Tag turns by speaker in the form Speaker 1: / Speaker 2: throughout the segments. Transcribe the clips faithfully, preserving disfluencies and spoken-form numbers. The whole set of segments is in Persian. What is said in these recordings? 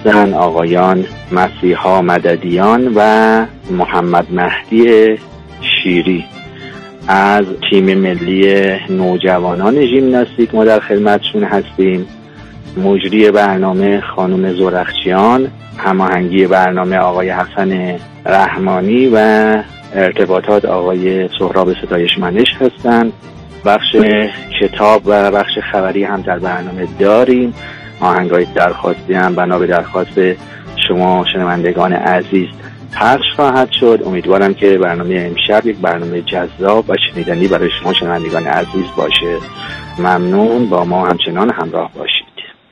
Speaker 1: هستند آقایان مسیحا مددیان و محمد مهدی شیری. از تیم ملی نوجوانان ژیمناستیک ما در خدمتشون هستیم. مجری برنامه خانم زرخچیان، هماهنگی برنامه آقای حسن رحمانی و ارتباطات آقای سهراب ستایشمنش هستند. بخش کتاب و بخش خبری هم در برنامه داریم. آهنگای درخواستی هم بنا به درخواست شما شنوندگان عزیز پخش خواهد شد. امیدوارم که برنامه امشب یک برنامه جذاب و شنیدنی برای شما شنوندگان عزیز باشه. ممنون، با ما همچنان همراه باشید.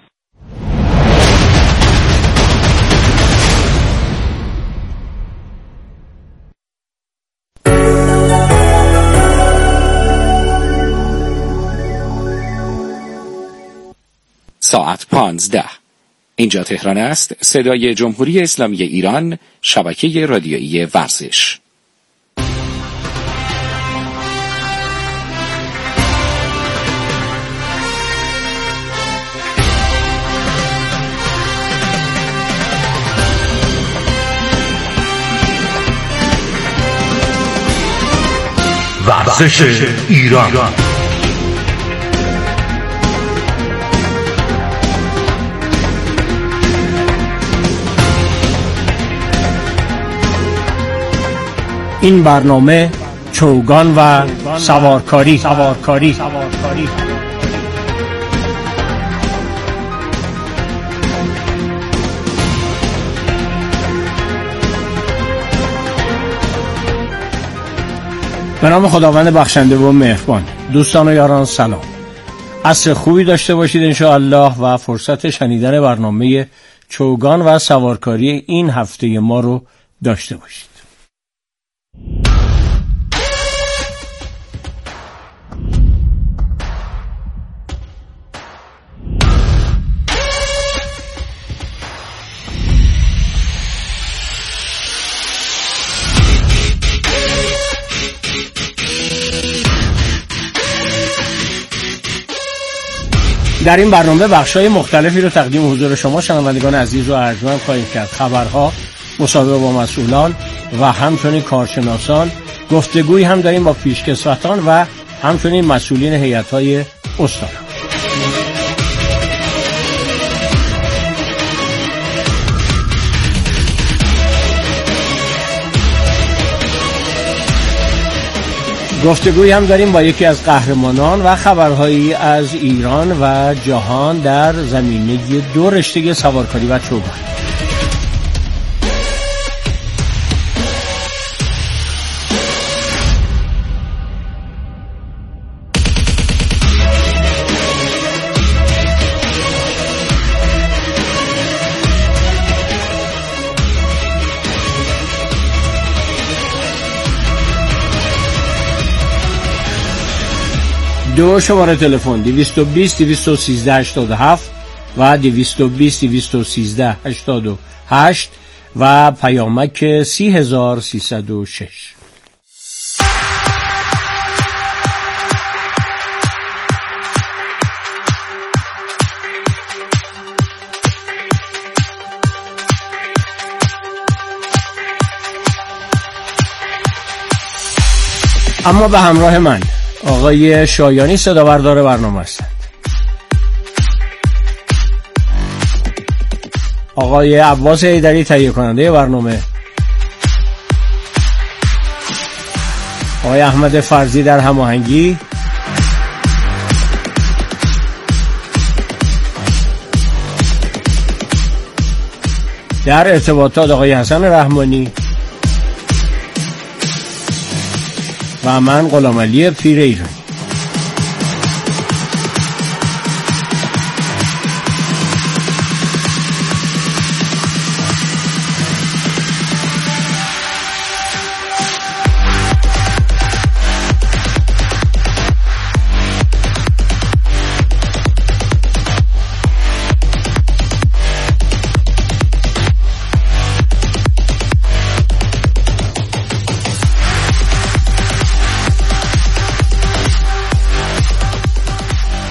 Speaker 2: ساعت پانزده. اینجا تهران است. صدای جمهوری اسلامی ایران، شبکه رادیویی ورزش.
Speaker 3: ورزش ایران.
Speaker 4: این برنامه چوگان و سوارکاری سوارکاری سوارکاری به نام خداوند بخشنده و مهربان. دوستان و یاران سلام، عصر خوبی داشته باشید انشاءالله و فرصت شنیدن برنامه چوگان و سوارکاری این هفته ما رو داشته باشید. در این برنامه بخش‌های مختلفی رو تقدیم حضور شما شنوندگان عزیز و ارجمند خواهیم کرد. خبرها، مصاحبه با مسئولان و همچنین کارشناسان، گفتگویی هم داریم با پیشکسوتان و همچنین مسئولین هیئت‌های استان. گفتگویی هم داریم با یکی از قهرمانان و خبرهایی از ایران و جهان در زمینه دو رشته سوارکاری و چوگان. دو شماره تلفن دویست و بیست دویست و سیزده هشتاد و هفت و دویست و بیست دویست و سیزده هشتاد و هشت و پیامک سی هزار و سیصد و شش. اما به همراه من آقای شایانی صدابردار برنامه هستند، آقای عباس حیدری تهیه کننده برنامه، آقای احمد فرزی در هماهنگی، در ارتباطات آقای حسن رحمانی و من غلامعلی پیر ایرانی.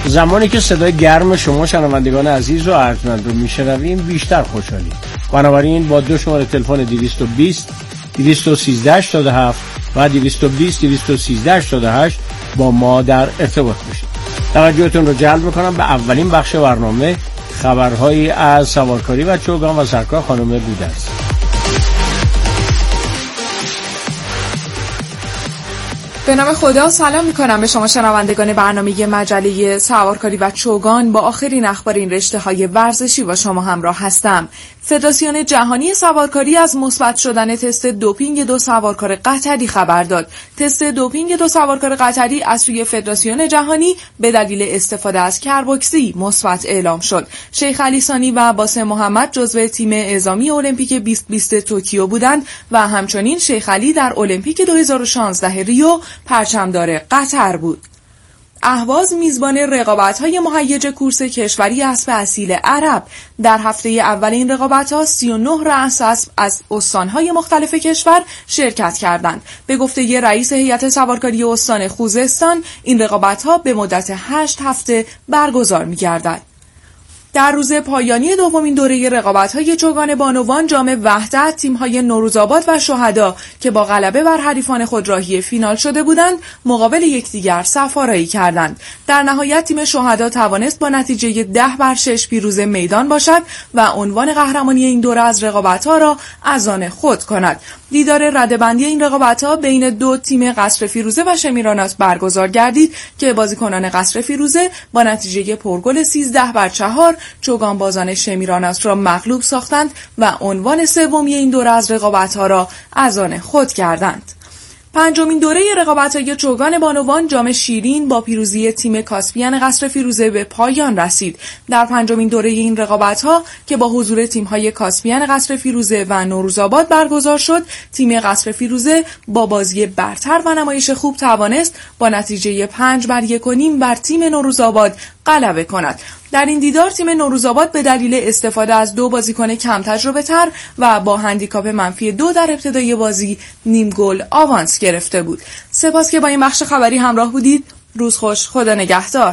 Speaker 4: زمانی که صدای گرم شما شنوندگان عزیز و ارجمند رو میشنویم بیشتر خوشحالیم. بنابراین با دو شماره تلفن دویست و بیست دویست و سیزده هشتاد و هفت و دویست و بیست دویست و سیزده هشتاد و هشت با ما در ارتباط باشید. توجهتون رو جلب میکنم به اولین بخش برنامه، خبرهایی از سوارکاری و چوگان و سرکار خانم گودرز.
Speaker 3: به نام خدا سلام میکنم به شما شنوندگان برنامه مجله سوارکاری و چوگان. با آخرین اخبار این رشته های ورزشی با شما همراه هستم. فدراسیون جهانی سوارکاری از مثبت شدن تست دوپینگ دو سوارکار قطری خبر داد. تست دوپینگ دو سوارکار قطری از سوی فدراسیون جهانی به دلیل استفاده از کربوکسی مثبت اعلام شد. شیخ علی ثانی و باسم محمد جزو تیم اعزامی المپیک بیست بیست توکیو بودند و همچنین شیخ علی در المپیک دو هزار و شانزده ریو پرچمدار قطر بود. اهواز میزبان رقابت‌های مهیج کورس کشوری اسب اصیل عرب. در هفته اول این رقابت‌ها سی و نه رأس اسب از استان‌های مختلف کشور شرکت کردند. به گفته رئیس هیئت سوارکاری استان خوزستان، این رقابت‌ها به مدت هشت هفته برگزار می‌گردد. در روز پایانی دومین دوره رقابت‌های چوگان بانوان جام وحدت، تیم‌های نوروزآباد و شهدا که با غلبه بر حریفان خود راهی فینال شده بودند، مقابل یکدیگر صف‌آرایی کردند. در نهایت تیم شهدا توانست با نتیجه ده بر شش پیروز میدان باشد و عنوان قهرمانی این دوره از رقابت‌ها را از آن خود کند. دیدار رده‌بندی این رقابت‌ها بین دو تیم قصر فیروزه و شمیرانات برگزار گردید که بازیکنان قصر فیروزه با نتیجه پرگل سیزده بر چهار چوگان بازان شمیرانات را مغلوب ساختند و عنوان سومی این دوره از رقابت‌ها را از آن خود کردند. پنجمین دوره رقابت‌های چوگان بانوان جام شیرین با پیروزی تیم کاسپیان قصر فیروزه به پایان رسید. در پنجمین دوره این رقابت‌ها که با حضور تیم‌های کاسپیان قصر فیروزه و نوروزآباد برگزار شد، تیم قصر فیروزه با بازی برتر و نمایش خوب توانست با نتیجه پنج بر یک و نیم بر تیم نوروزآباد غلبه کند. در این دیدار تیم نوروزآباد به دلیل استفاده از دو بازیکن کم تجربه تر و با هندیکاپ منفی دو در ابتدای بازی نیم گل آوانس گرفته بود. سپاس که با این بخش خبری همراه بودید. روز خوش، خدا نگهدار.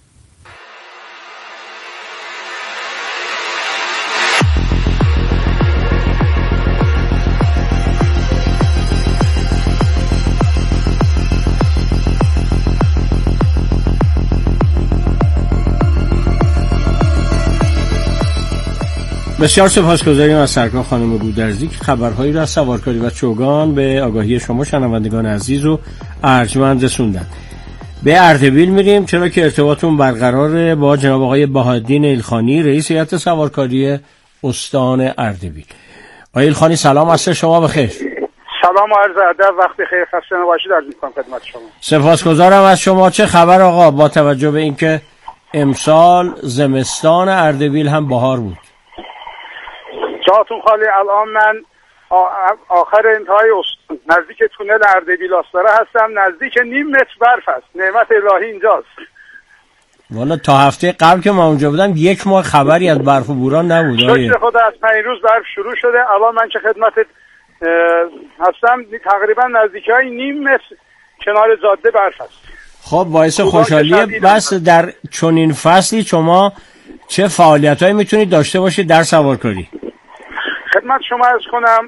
Speaker 4: بسیار سپاسگزاریم از سرکار خانم گودرزی که خبرهایی را از سوارکاری و چوگان به آگاهی شما شنوندگان عزیز و ارجمند رسوندند. به اردبیل میریم، چرا که ارتباطمون برقرار با جناب آقای بهاءالدین ایلخانی، رئیس هیئت سوارکاری استان اردبیل. آقای ایلخانی سلام، عصر شما بخیر.
Speaker 5: سلام و عرض ادب، وقت خیر، خسته نباشید. عرض می‌کنم خدمت شما.
Speaker 4: سپاسگزارم از شما. چه خبر آقا، با توجه به اینکه امسال زمستان اردبیل هم بهار بود؟
Speaker 5: جاتون خالی. الان من آخر انتهای استان نزدیک تونل اردبیل آستاره هستم، نزدیک نیم متر برف است. نعمت الهی اینجاست. والا
Speaker 4: تا هفته قبل که ما اونجا بودم یک ماه خبری از برف و بوران نبود.
Speaker 5: شکر خدا از پنج روز برف شروع شده. الان من که خدمتت هستم تقریبا نزدیکای نیم متر کنار جاده برف است.
Speaker 4: خب باعث خوشحالیه. بس در چنین فصلی شما چه فعالیتایی میتونید داشته باشید در سوارکاری؟
Speaker 5: خدمت شما عرض کنم،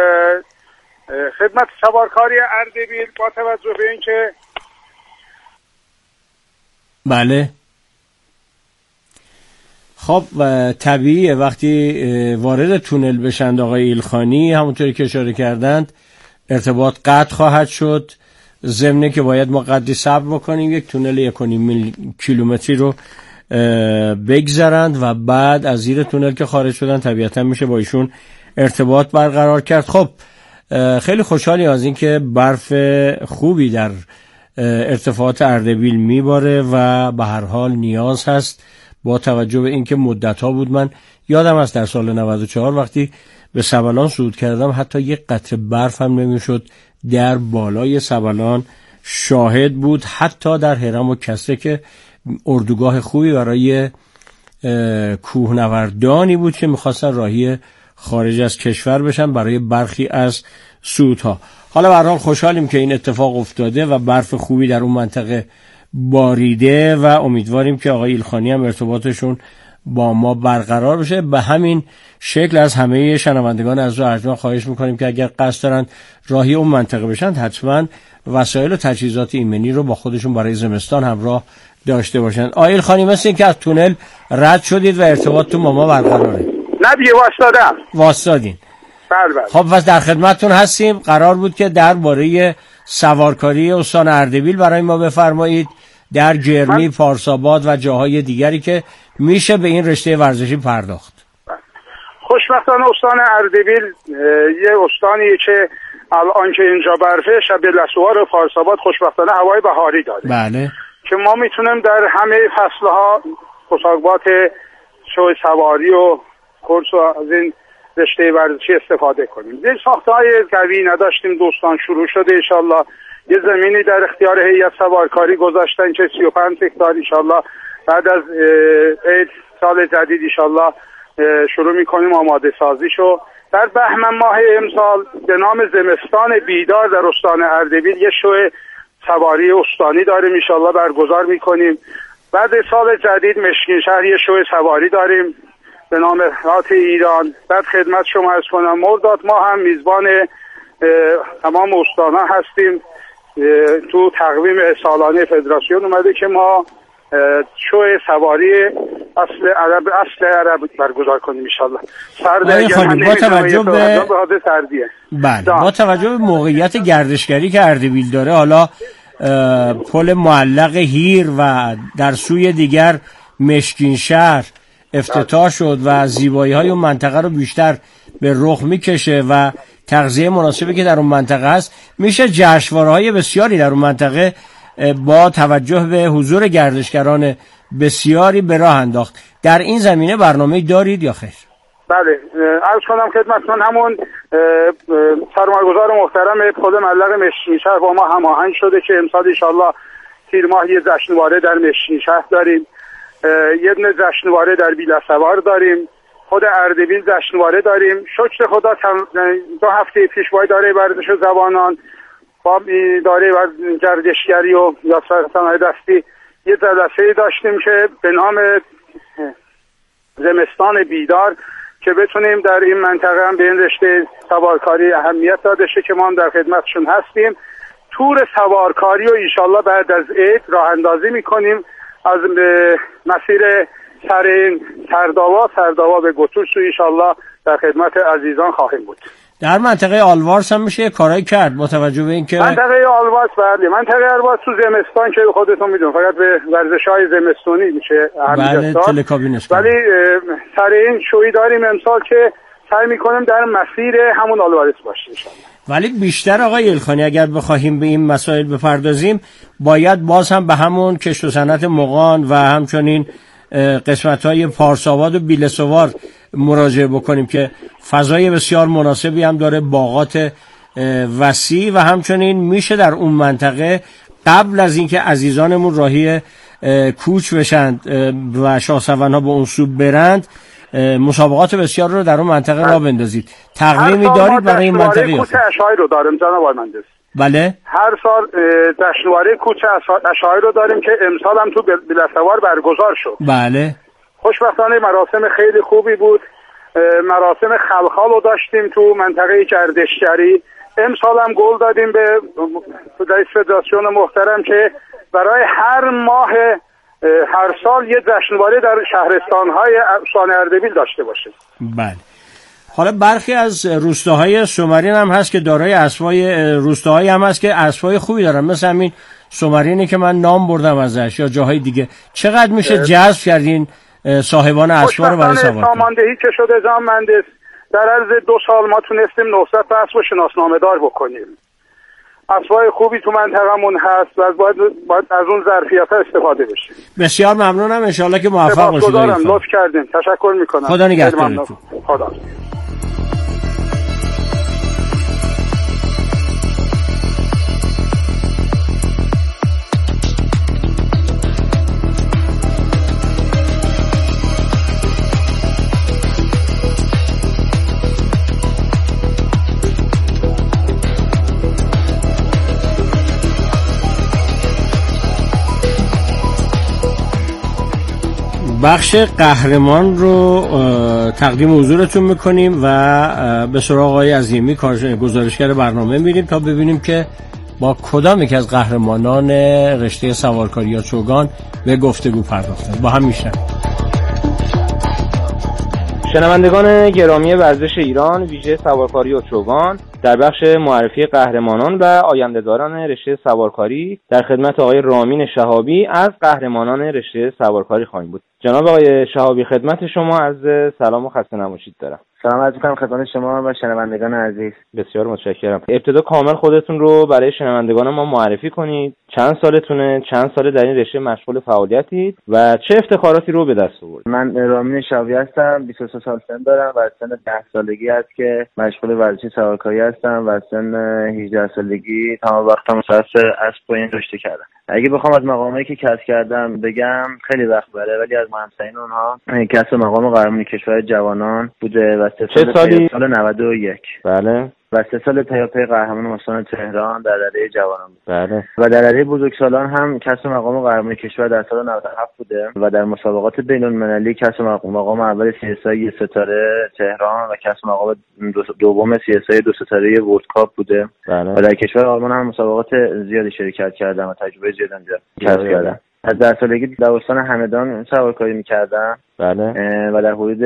Speaker 5: خدمت سوارکاری اردبیل با توجه به اینکه
Speaker 4: بله خب طبیعیه وقتی وارد تونل بشند آقای ایلخانی، همونطوری که اشاره کردند ارتباط قطع خواهد شد، ضمن که باید ما قدری صبر بکنیم یک تونل یک و نیم کیلومتری رو بگذرند و بعد از زیر تونل که خارج شدن طبیعتا میشه با ایشون ارتباط برقرار کرد. خب خیلی خوشحالی از این که برف خوبی در ارتفاعات اردبیل میباره و به هر حال نیاز هست، با توجه به اینکه مدت‌ها بود من یادم است در سال نود و چهار وقتی به سبلان صعود کردم حتی یک قطره برف هم نمیشد در بالای سبلان شاهد بود. حتی در هرم و کسره که اردوگاه خوبی برای کوهنوردانی بود که میخواستن راهی خارج از کشور بشن برای برخی از صعودها. حالا به هر حال خوشحالیم که این اتفاق افتاده و برف خوبی در اون منطقه باریده و امیدواریم که آقای ایلخانی هم ارتباطشون با ما برقرار بشه. به همین شکل از همه شنوندگان از ارجمند خواهش میکنیم که اگر قصد دارن راهی اون منطقه بشن حتما وسایل و تجهیزات ایمنی رو با خودشون برای زمستان همراه داشته باشن. آقای ایلخانی مثل این که از تونل رد شدید و ارتباطتون با ما برقراره.
Speaker 5: نه دیگه واسطادم.
Speaker 4: واسطادین.
Speaker 5: بله بله.
Speaker 4: خب پس در خدمتتون هستیم. قرار بود که درباره سوارکاری استان اردبیل برای ما بفرمایید، در جرمی، پارساباد و جاهای دیگری که میشه به این رشته ورزشی پرداخت.
Speaker 5: خوشبختانه استان اردبیل یه استانیه که الان که اینجا برفه، شب لسوار و پارساباد خوشبختانه هوای بهاری داره.
Speaker 4: بله. که
Speaker 5: ما میتونیم در همه فصلها مسابقات شو سواری و کورس و از این رشته ورزشی استفاده کنیم. یه ساختهای قوی نداشتیم، دوستان شروع شده انشالله. یه زمینی در اختیار هیئت سوارکاری گذاشتن که سی و پنج هکتار انشالله بعد از عید سال جدید انشالله شروع میکنیم آماده سازیشو. در بهمن ماه امسال به نام زمستان بیدار در استان اردبیل یه شو سواری استانی داریم انشالله برگزار میکنیم. بعد سال جدید مشکین شهر یه شو سواری داریم به نام رات ایران. بعد خدمت شما عرض کنم مرداد ما هم میزبان تمام استان‌ها هستیم. تو تقویم سالانه فدراسیون اومده که ما شو سواری اصل عرب اصل عرب برگزار کنیم ان شاء الله.
Speaker 4: سرد با توجه به
Speaker 5: سردیه.
Speaker 4: بله با توجه به موقعیت گردشگری که اردبیل داره، حالا پل معلق هیر و در سوی دیگر مشکین شهر افتتاح شد و زیبایی‌های اون منطقه رو بیشتر به رخ میکشه و تغذیه مناسبی که در اون منطقه هست، میشه جشنواره‌های بسیاری در اون منطقه با توجه به حضور گردشگران بسیاری به راه انداخت. در این زمینه برنامه‌ای دارید یا خیر؟
Speaker 5: بله، عرض کنم خدمتتون همون سرمایه‌گذار محترم پل معلق مشکین شهر با ما هماهنگ شده که امسال ان شاءالله تیر ماه یه جشنواره در مشکین شهر داریم، یه دونه جشنواره در بیلسوار داریم، خود اردبیل جشنواره داریم. شکر خدا دو هفته پیش با اداره ورزش زبانان با اداره گردشگری و یا صنایع دستی یه جلسه داشتیم که به نام زمستان بیدار که بتونیم در این منطقه هم به این رشته سوارکاری اهمیت داده شه که ما هم در خدمتشون هستیم. تور سوارکاری و انشالله بعد از عید راه اندازی میکنیم از مسیر سرین سرداوا سرداوا به گتوش و انشالله در خدمت عزیزان خواهیم بود.
Speaker 4: در منطقه آلوارس هم میشه کارایی کرد با توجه به اینکه
Speaker 5: منطقه آلوارس بله منطقه آلوارس تو زمستان که خودتون میدونید فقط به ورزش‌های زمستانی میشه
Speaker 4: بله تلکابین است،
Speaker 5: ولی سر این شویی داریم امسال که سعی میکنیم در مسیر همون آلوارس باشیم انشالله.
Speaker 4: ولی بیشتر آقای ایلخانی اگر بخوایم به این مسائل بپردازیم باید باز هم به همون کشت و صنعت مغان و همچنین قسمت‌های پارساباد و بیلسوار مراجعه بکنیم که فضای بسیار مناسبی هم داره، باغات وسیع و همچنین میشه در اون منطقه قبل از اینکه عزیزانمون راهی کوچ بشند و شاهسوارها به اون سو برند مسابقات بسیار رو در اون منطقه را بندازید. تقویمی دارید برای این منطقه؟
Speaker 5: کوچ اشعاری رو داریم جناب آقای مهندس.
Speaker 4: بله
Speaker 5: هر سال جشنواره کوچ اشعاری رو داریم که امسال هم تو بیلسوار برگزار شد.
Speaker 4: بله
Speaker 5: خوشبختانه مراسم خیلی خوبی بود. مراسم خلخال رو داشتیم تو منطقه گردشگری. امسال هم گل دادیم به رئیس فدراسیون محترم که برای هر ماه هر سال یه جشنواره در شهرستان‌های استان اردبیل داشته باشه.
Speaker 4: بله. حالا برخی از روستاهای سومرین هم هست که دارای اسبای روستاهایی هم هست که اسبای خوبی دارن، مثل همین سومرینی که من نام بردم ازش یا جاهای دیگه. چقدر میشه جذب کردین صاحبان اسبا رو برای سوار؟
Speaker 5: ساماندهی که شده جناب مهندس در عرض دو سال ما تونستیم نهصد تا اسب شناسنامه دار بکنیم. اسبای خوبی تو منطقمون هست و باید, باید از اون ظرفیت‌ها استفاده بشه.
Speaker 4: بسیار ممنونم، ان شاءالله که موفق باشید.
Speaker 5: لطف کردین، تشکر میکنم.
Speaker 4: خدا نگهدارتون.
Speaker 5: خدا.
Speaker 4: بخش قهرمان رو تقدیم حضورتون میکنیم و به سراغ آقای عظیمی گزارشگر برنامه میریم تا ببینیم که با کدام یک از قهرمانان رشته سوارکاری یا چوگان به گفتگو پرداختن. با هم میشن.
Speaker 6: شنوندگان گرامی ورزش ایران ویژه سوارکاری و چوگان، در بخش معرفی قهرمانان و آینده‌داران رشته سوارکاری در خدمت آقای رامین شهابی از قهرمانان رشته سوارکاری خواهیم بود. جناب آقای شهابی، خدمت شما عرض سلام و خسته نباشید دارم.
Speaker 7: سلام عرض می‌کنم خدمت شما و شنوندگان عزیز.
Speaker 6: بسیار متشکرم. ابتدا کامل خودتون رو برای شنوندگان ما معرفی کنید. چند سالتونه؟ چند سال در این رشته مشغول فعالیتید و چه افتخاراتی رو به دست آوردید؟
Speaker 7: من رامین شهابی هستم. بیست و سه سال سن دارم و سن ده سالگی است که مشغول ورزش سوارکاری هستم و سن هجده سالگی تمام وقتم صرف اسب و این رشته کردم. اگه بخوام از مقامایی که کسب کردم بگم خیلی وقت بره، ولی از مهمترین اونها کسب مقام قهرمانی کشور جوانان بوده و سه سال
Speaker 6: سالی؟
Speaker 7: سال نود و یک.
Speaker 6: بله.
Speaker 7: و سه سال پیاپی قهرمان استان تهران در دره جوانان بود.
Speaker 6: بله.
Speaker 7: و در دره بزرگسالان هم کسب مقام قهرمانی کشور در سال نود و هفت بوده و در مسابقات بین‌المللی کسب مقام اول سی اس آی ستاره تهران و کسب مقام دوم سی اس آی دو ستاره ورلد کاپ بوده.
Speaker 6: بله.
Speaker 7: و در کشور آلمان هم مسابقات زیادی شرکت کردم و تجربه زیادی کسب کردم. از در سالگی در استان همدان سوارکاری می‌کردم.
Speaker 6: بله.
Speaker 7: و در حدود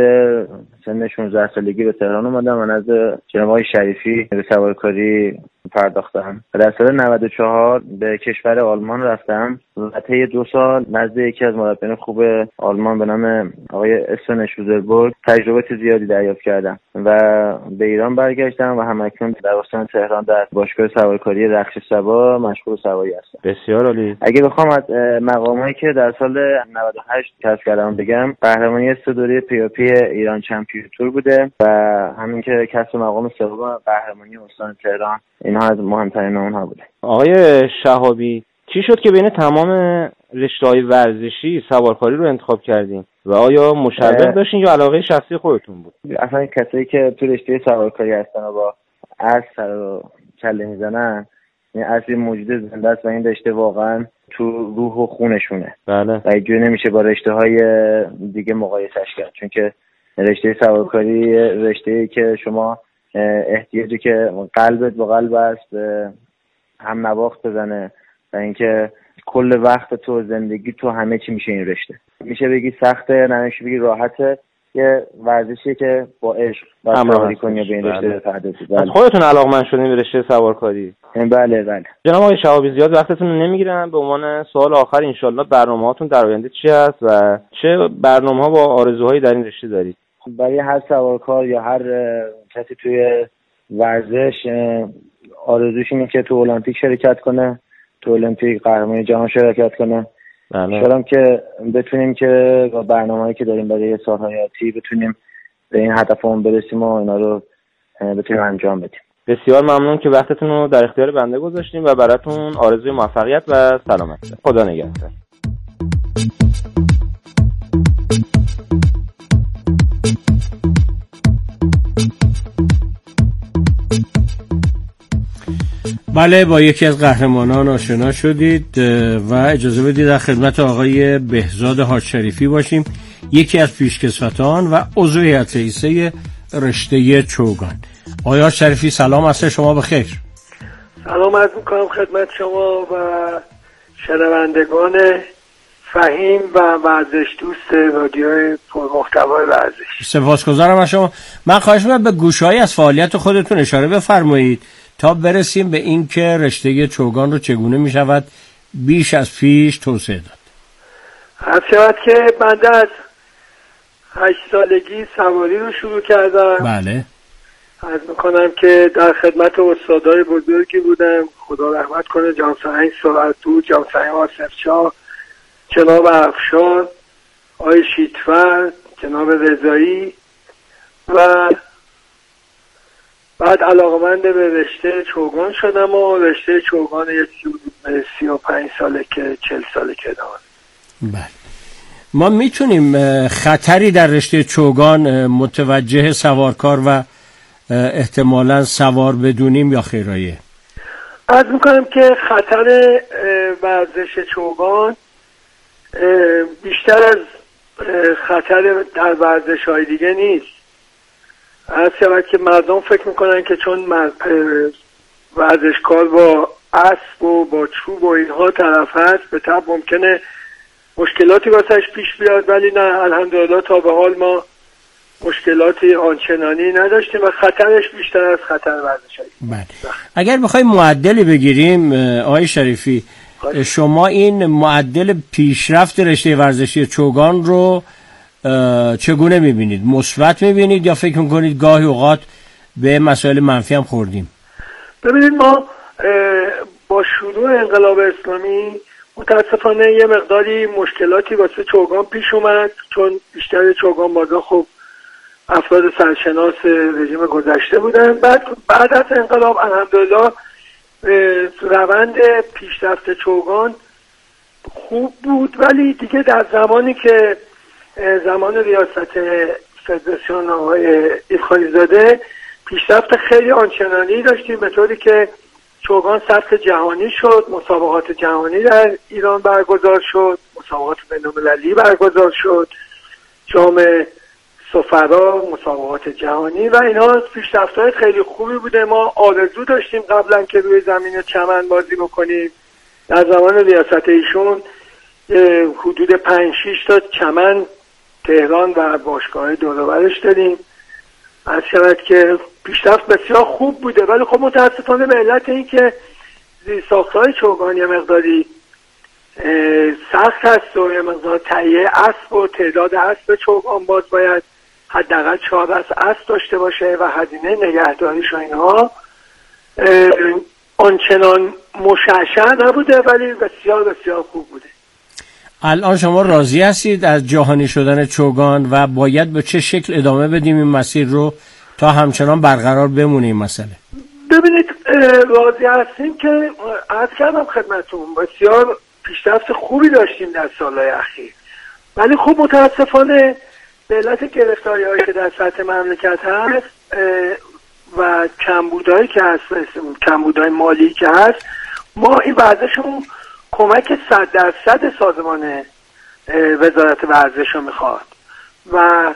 Speaker 7: سن شانزده سالگی به تهران اومدم و نزد جناب آقای شریفی به سوارکاری پرداختم. و در سال نود و چهار به کشور آلمان رفتم و طی دو سال نزد یکی از مربیان خوب آلمان به نام آقای استون شوزربورگ تجربه زیادی دریافت کردم و به ایران برگشتم و همکنون در استان تهران در باشگاه سوارکاری رخش سبا مشغول سواری هستم.
Speaker 6: بسیار عالی.
Speaker 7: اگه بخوام از مقامایی که در سال نود و هشت کسب کردم بگم، قهرمانی سه دوره پی او پی ایران چمپیون تور بوده و همین که کسب مقام سوم قهرمانی استان تهران، اینها از مهمترین اونها بوده.
Speaker 6: آقای شهابی، چی شد که بین تمام رشته‌های ورزشی سوارکاری رو انتخاب کردین و آیا مشوق داشتین یا علاقه شخصی خودتون بود؟
Speaker 7: اصلا کسایی که تو رشته سوارکاری هستن و با اسب سر و کله میزنن، این اصلی موجود زنده است و این رشته واقعا تو روح و خونشونه.
Speaker 6: بله.
Speaker 7: و اینجوری نمیشه با رشته‌های دیگه مقایسش کرد، چون که رشته سوارکاری رشته‌ای که شما احتیاجی که قلبت با قلب است هم نواخت بزنه و اینکه کل وقت تو زندگی تو همه چی میشه این رشته. میشه بگی سخته، نمیشه بگی راحته، یه ورزشی که با عشق سواری کنی و به این رشته بپردازی.
Speaker 6: از خودتون علاقه‌مند شدین به رشته سوارکاری؟
Speaker 7: بله بله.
Speaker 6: جناب آقای شهابی، زیاد وقتتون رو نمیگیرم. به عنوان سوال آخر انشالله برنامه‌هاتون در آینده چی هست و چه برنامه‌ها و آرزوهایی در این رشته دارید؟
Speaker 7: برای هر سوارکار یا هر کسی توی ورزش آرزوش اینه که تو المپیک شرکت کنه، تو المپیک قهرمانی جهان شرکت کنه. انشالله که بتونیم که با برنامه‌ای که داریم برای سال‌های آتی بتونیم به این هدفمون برسیم و اینا رو بتونیم انجام بدیم.
Speaker 6: بسیار ممنون که وقتتون رو در اختیار بنده گذاشتیم و براتون آرزوی موفقیت و سلامتی. خدا نگهدار.
Speaker 4: بله، با یکی از قهرمانان آشنا شدید و اجازه بدید در خدمت آقای بهزاد حاج شریفی باشیم، یکی از پیشکسوتان و عضو هیئت رئیسه رشته چوگان. آقای حاج شریفی سلام، عصر شما بخیر.
Speaker 8: سلام عرض می‌کنم خدمت شما و شنوندگان فهیم و ورزش دوست رادیو پرمحتوای ورزش.
Speaker 4: سپاسگزارم از شما. من خواهش می‌کنم به گوشه‌ای از فعالیت خودتون اشاره بفرمایید تا برسیم به این که رشته چوگان رو چگونه می شود بیش از پیش توسعه داد.
Speaker 8: هر شود که من از هشت سالگی سواری رو شروع کردم.
Speaker 4: بله.
Speaker 8: عرض میکنم که در خدمت استادای بزرگی بودم، خدا رحمت کنه، جناب سعید سرعتو، جناب سعید آصف شاه، جناب افشار، آقای شیتفر، جناب رضایی و بعد علاقمند به رشته چوگان شدم و رشته چوگان یک سی و پنج ساله که چل ساله که دارم.
Speaker 4: بله. ما میتونیم خطری در رشته چوگان متوجه سوارکار و احتمالاً سوار بدونیم یا خیرایه؟
Speaker 8: عرض میکنم که خطر ورزش چوگان بیشتر از خطر در ورزش های دیگه نیست. از شود که مردم فکر میکنن که چون ورزشکار با اسب و با چوب و اینها طرف هست به طب ممکنه مشکلاتی واسش پیش بیاد، ولی نه، الحمدلله تا به حال ما مشکلاتی آنچنانی نداشتیم و خطرش بیشتر از خطر ورزشی.
Speaker 4: بله. اگر بخوایم معدلی بگیریم آقای شریفی، شما این معدل پیشرفت رشته ورزشی چوگان رو چگونه میبینید؟ مثبت میبینید یا فکر میکنید گاهی اوقات به مسائل منفی هم خوردیم؟
Speaker 8: ببینید، ما با شروع انقلاب اسلامی متاسفانه یه مقداری مشکلاتی واسه چوگان پیش اومد، چون بیشتر چوگان بازا خب افراد سرشناس رژیم گذشته بودن. بعد بعد از انقلاب الحمدلله روند پیشرفت چوگان خوب بود، ولی دیگه در زمانی که زمان ریاست فدراسیون آقای ایلخانی زاده پیشرفت خیلی آنچنانی داشتیم، به طوری که چوگان سطح جهانی شد، مسابقات جهانی در ایران برگزار شد، مسابقات بین‌المللی برگزار شد، جام سفرا، مسابقات جهانی و اینا پیشرفت‌های خیلی خوبی بوده. ما آرزو داشتیم قبلا که روی زمین چمن بازی بکنیم. در زمان ریاست ایشون حدود پنج شش تا چمن تهران و باشگاه دور و برش داریم. از شود که پیشرفت بسیار خوب بوده، ولی خب متاسفانه به علت این که زیرساخت‌های چوگان یه مقداری سخت هست و یه مقدار تهیه اسب و تعداد اسب چوگان باز باید حداقل چهار اسب داشته باشه و هزینه نگهداریش و اینها آنچنان مشعشع نبوده، ولی بسیار بسیار خوب بوده.
Speaker 4: الان شما راضی هستید از جهانی شدن چوگان و باید به چه شکل ادامه بدیم این مسیر رو تا همچنان برقرار بمونه این مسئله؟
Speaker 8: ببینید، راضی هستیم که عرض کردم خدمتون بسیار پیشرفت خوبی داشتیم در سالهای اخیر، ولی خب متاسفانه به علت گرفتاری‌هایی که در سطح مملکت هست و کمبودهایی که هست، کمبودهای مالی که هست، ما این ورزشمون کمک صد درصد سازمان وزارت ورزش رو میخواد و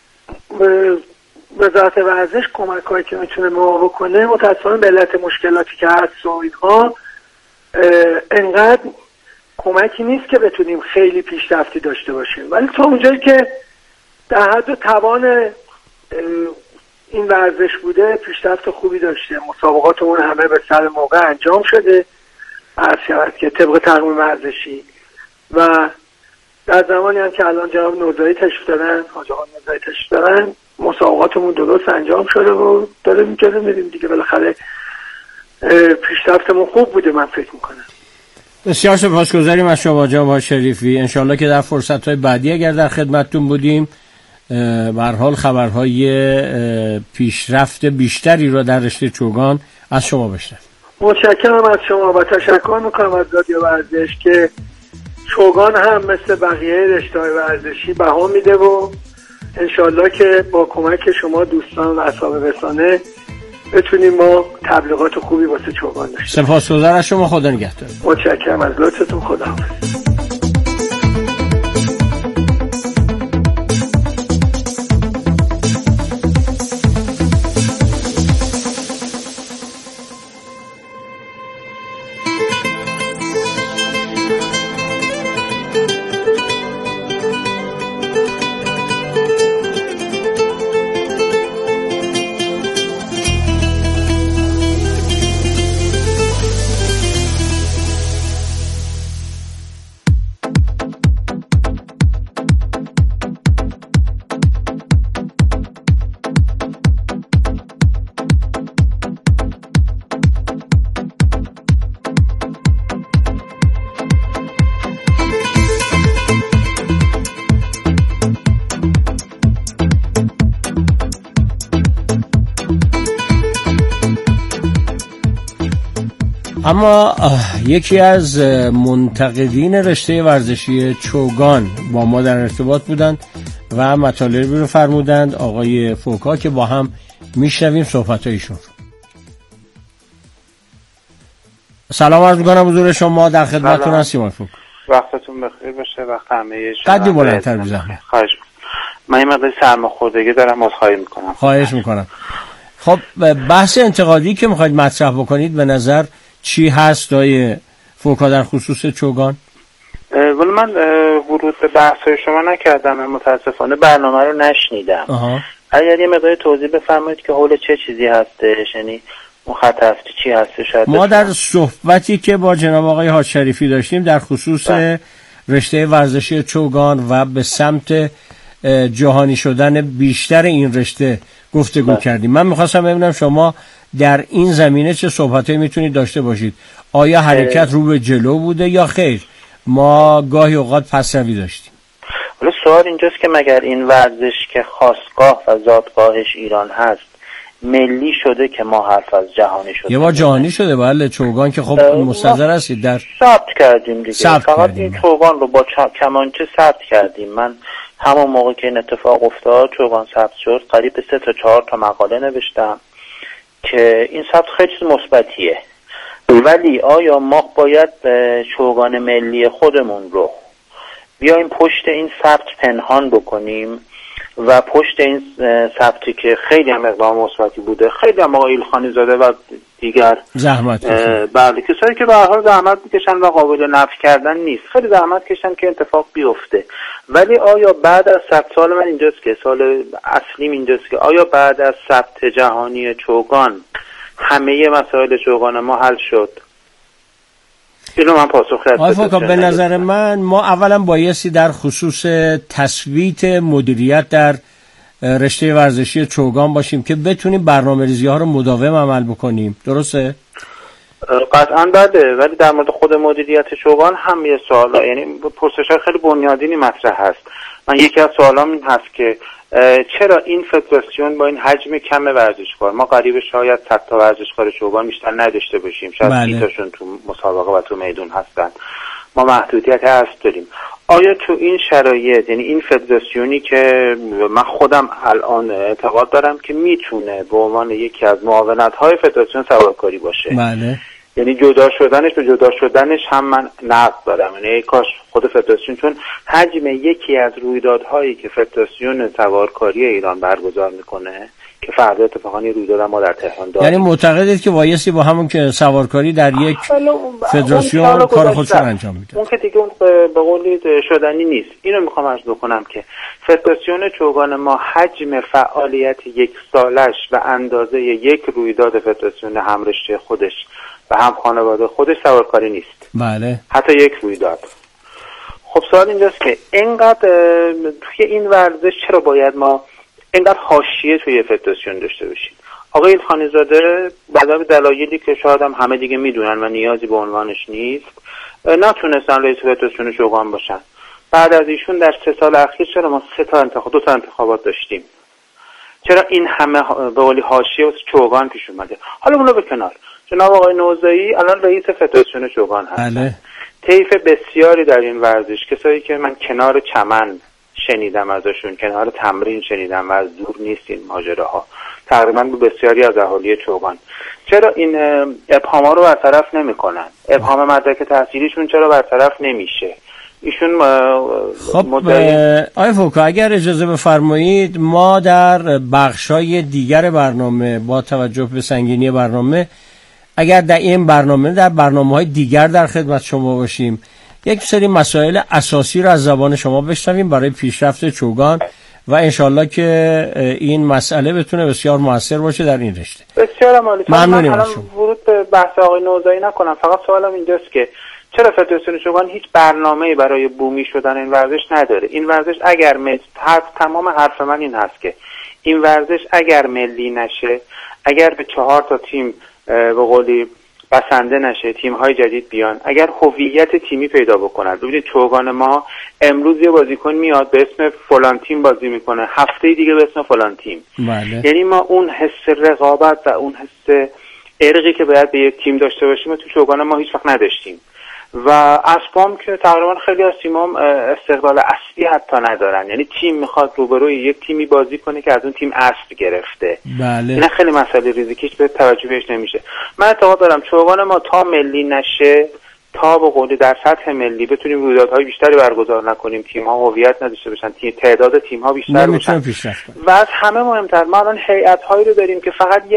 Speaker 8: وزارت ورزش کمک هایی که میتونه ما بکنه متاسفانه به علت مشکلاتی که هست و اینها انقدر کمکی نیست که بتونیم خیلی پیشرفتی داشته باشیم، ولی تا اونجایی که در حد و توان این ورزش بوده پیشرفت خوبی داشته. مسابقاتمون همه به سر موقع انجام شده، عرض شود که طبق تقویم ورزشی، و در زمانی هم که الان جناب نوزایی تشریف دارن، حاج آقا نوزایی تشریف دارن، مسابقاتمون درست انجام شده و داره میگه میریم دیگه. بالاخره پیشرفتمون خوب بوده من فکر میکنم.
Speaker 4: بسیار سپاسگزاریم از شما جناب شریفی. انشالله که در فرصت‌های بعدی اگر در خدمتتون بودیم به هر حال خبرهای پیشرفت بیشتری رو در رشته چوگان از شما بشنویم.
Speaker 8: متشکرم از شما و تشکر میکنم از رادیو ورزش که چوگان هم مثل بقیه رشته‌های ورزشی بها میده و انشالله که با کمک شما دوستان و اصحاب رسانه بتونیم ما تبلیغات خوبی واسه چوگان داشته.
Speaker 4: سپاسگزارم از شما. خدا نگهدار.
Speaker 8: متشکرم از لطفتون. خدا حافظ.
Speaker 4: اما یکی از منتقدین رشته ورزشی چوگان با ما در ارتباط بودند و مطالبی رو فرمودند، آقای فوکا، که با هم میشنویم صحبتایشون. سلام عرض می‌کنم حضور شما، در خدمتتون هستیم آقای فوکا.
Speaker 9: وقتتون بخیر باشه. وقت همه شما
Speaker 4: قدی بلندتر بزنم.
Speaker 9: خواهش من یه مقدار سرماخوردگی دارم، عذرخواهی میکنم.
Speaker 4: خواهش میکنم. خب بحث انتقادی که میخواید مطرح بکنید به نظر چی هست دای فوکا در خصوص چوگان؟
Speaker 9: ولی من ورود به بحث‌های شما نکردم، من متاسفانه برنامه رو نشنیدم.
Speaker 4: آها.
Speaker 9: اگر یه مقدار توضیح بفرمایید که حول چه چیزی هستش، یعنی اون خط هفته چی هستش؟
Speaker 4: ما در صحبتی که با جناب آقای حاج شریفی داشتیم در خصوص ده. رشته ورزشی چوگان و به سمت جهانی شدن بیشتر این رشته گفتگو ده. کردیم. من میخواستم ببینم شما در این زمینه چه صحبتایی میتونید داشته باشید. آیا حرکت رو به جلو بوده یا خیر؟ ما گاهی اوقات پسروی داشتیم.
Speaker 9: ولی سوال اینجاست که مگر این ورزش که خاصگاه و زادگاهش ایران هست ملی شده که ما حرف از جهانی شده؟
Speaker 4: یه بار جهانی شده بله. چوگان که خب مستحضر هستید در
Speaker 9: ثبت کردیم دیگه.
Speaker 4: ثبت
Speaker 9: فقط
Speaker 4: کردیم.
Speaker 9: این چوگان رو با کمانچه ثبت کردیم. من همون موقع که این اتفاق افتاد چوگان ثبت شد قریب سه تا چهار تا مقاله نوشتم که این ثبت خیلی چیز مثبتیه. ولی آیا ما باید چوگان ملی خودمون رو بیایم پشت این ثبت پنهان بکنیم و پشت این ثبتی که خیلی هم اقدام مثبتی بوده، خیلی هم آقای ایلخانی زاده و دیگر
Speaker 4: زحمت
Speaker 9: بله کسایی که به هر حال زحمت میکشن و قابل نفی کردن نیست، خیلی زحمت کشن که اتفاق بیفته. ولی آیا بعد از ثبت، سال من اینجاست که سال اصلیم اینجاست که آیا بعد از ثبت جهانی چوگان همه مسائل چوگان ما حل شد؟ اینو من پاسخ خدمت
Speaker 4: آقای فوکا به نظر من ما اولا بایستی در خصوص تثبیت مدیریت در رشته ورزشی چوگان باشیم که بتونیم برنامه‌ریزی ها رو مداوم عمل بکنیم. درسته؟
Speaker 9: قطعا بده. ولی در مورد خود مدیریت چوگان هم یه سوال، یعنی پرسش‌های خیلی بنیادینی مطرح هست. من یکی از سوالام این هست که چرا این فدراسیون با این حجم کم ورزشکار، ما قریب شاید صد تا ورزشکار چوگان بیشتر نداشته باشیم، شاید سی تاشون تو مسابقه و تو میدون هستن، ما محدودیت هست داریم. آیا تو این شرایط، یعنی این فدراسیونی که من خودم الان اعتقاد دارم که میتونه به عنوان یکی از معاونت‌های فدراسیون سوارکاری باشه،
Speaker 4: بله،
Speaker 9: یعنی جدا شدنش به جدا شدنش هم من نقد دارم، یعنی کاش خود فدراسیون، چون حجم یکی از رویدادهایی که فدراسیون سوارکاری ایران برگزار میکنه که فردا اتفاقا رویداد ما در تهران داریم،
Speaker 4: یعنی معتقدید که وایسی با همون که سوارکاری در یک فدراسیون کار خودش رو انجام میده؟
Speaker 9: اون که دیگه اون به قولی شدنی نیست. اینو میخوام عرض بکنم که فدراسیون چوگان ما حجم فعالیت یک سالش و اندازه یک رویداد فدراسیون همرشته خودش و هم خانواده خودش سوارکاری نیست.
Speaker 4: بله.
Speaker 9: حتی یک رویداد. خب سوال اینجاست که اینقدر توی این ورزش چرا باید ما اینقدر حاشیه توی فدراسیون داشته باشیم؟ آقای ایلخانی زاده به دلایلی که شاید هم همه دیگه میدونن و نیازی به عنوانش نیست نتونستن رئیس فدراسیون چوگان باشن. بعد از ایشون در سه سال اخیر چرا ما سه تا انتخاب دو تا انتخابات داشتیم؟ چرا این همه به قولی حاشیه واسه چوگان پیش اومده؟ حالا اونو به کنار، جناب آقای نوزایی الان رئیس فدراسیون چوگان هستن.
Speaker 4: بله.
Speaker 9: طیف بسیاری در این ورزش، کسایی که من کنار چمن شنیدم ازشون، کنار تمرین شنیدم و از دور نیست این ماجراها، تقریبا به بسیاری از اهالی چوگان، چرا این ابهاما رو برطرف نمیکنن؟ ابهام مدرک تحصیلیشون چرا برطرف نمیشه؟ ایشون
Speaker 4: خب آقای فوکا اگر اجازه بفرمایید ما در بخشای دیگر برنامه با توجه به سنگینی برنامه، اگر در این برنامه در برنامه‌های دیگر در خدمت شما باشیم، یک سری مسائل اساسی را از زبان شما بشنویم برای پیشرفت چوگان و انشالله که این مسئله بتونه بسیار موثر باشه در این رشته.
Speaker 9: بسیار عالی.
Speaker 4: ممنونیم.
Speaker 9: من ورود به بحث آقای نوزایی نکنم، فقط سوالم اینجاست که چرا فدراسیون چوگان هیچ برنامه‌ای برای بومی شدن این ورزش نداره؟ این ورزش اگر مل... حرف تمام حرف من این هست که این ورزش اگر ملی نشه، اگر به چهار تا تیم به قولی بسنده نشه، تیم‌های جدید بیان، اگر هویت تیمی پیدا بکنن. ببینید چوگان ما امروز یه بازیکن میاد به اسم فلان تیم بازی میکنه، هفته دیگه به اسم فلان تیم.
Speaker 4: بله.
Speaker 9: یعنی ما اون حس رقابت و اون حس ارقی که باید به یک تیم داشته باشیم تو چوگان ما هیچ وقت نداشتیم و اسبام که تقریبا خیلی از تیمام استقلال اصلی حتی ندارن، یعنی تیم میخواد روبروی یک تیمی بازی کنه که از اون تیم اصل گرفته.
Speaker 4: بله.
Speaker 9: این خیلی مسئله ریزیکیش به توجه بهش نمیشه. من اعتقاد دارم چوگان ما تا ملی نشه تا به قولی در سطح ملی بتونیم رویدادهای بیشتری برگزار نکنیم، تیم‌ها هویت نداشته باشن، تعداد تیم‌ها بیشتر بشه و از همه مهمتر ما الان هیئت‌هایی رو داریم که فقط